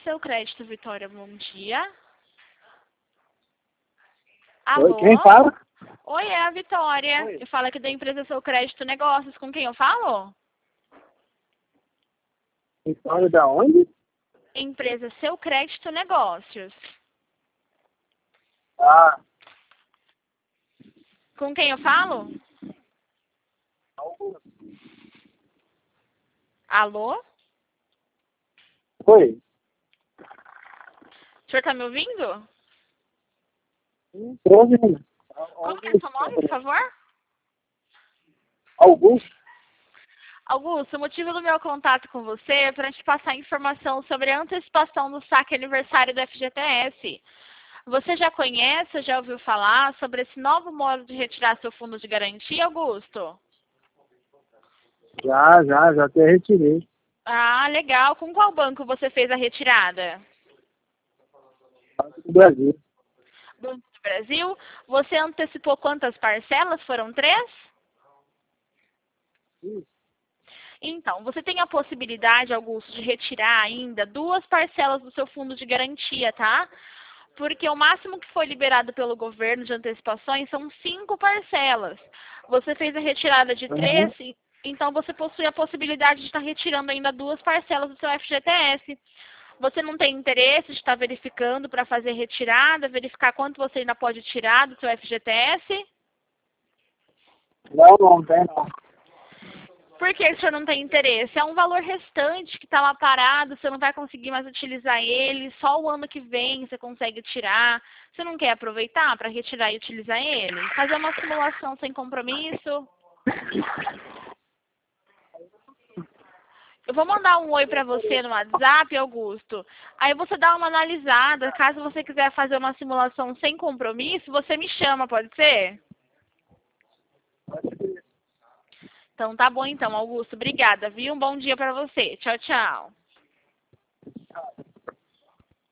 Seu Crédito, Vitória, bom dia. Oi, Alô? quem fala? Oi, é a Vitória. Oi. Eu falo aqui da empresa Seu Crédito Negócios. Com quem eu falo? Vitória da onde? Empresa Seu Crédito Negócios. Ah, Com quem eu falo? Alô? oi. O senhor tá me ouvindo? Tô ouvindo. Como que é seu nome, por favor? Augusto? Augusto, o motivo do meu contato com você é para te passar informação sobre a antecipação do saque aniversário do FGTS. Você já conhece ou já ouviu falar sobre esse novo modo de retirar seu fundo de garantia, Augusto? Já até retirei. Ah, legal. Com qual banco você fez a retirada? Banco do Brasil. Banco do Brasil. Você antecipou quantas parcelas? Foram 3? Isso. Então, você tem a possibilidade, Augusto, de retirar ainda 2 parcelas do seu fundo de garantia, tá? Porque o máximo que foi liberado pelo governo de antecipações são 5 parcelas. Você fez a retirada de 3, Uhum. então você possui a possibilidade de estar retirando ainda 2 parcelas do seu FGTS. Você não tem interesse de estar verificando para fazer retirada, verificar quanto você ainda pode tirar do seu FGTS? Não tem não. Por que o senhor não tem interesse? É um valor restante que está lá parado, você não vai conseguir mais utilizar ele, só o ano que vem você consegue tirar. Você não quer aproveitar para retirar e utilizar ele? Fazer uma simulação sem compromisso? Eu vou mandar um oi para você no WhatsApp, Augusto. Aí você dá uma analisada. Caso você quiser fazer uma simulação sem compromisso, você me chama, pode ser? Então tá bom então, Augusto. Obrigada, viu? Um bom dia para você. Tchau, tchau.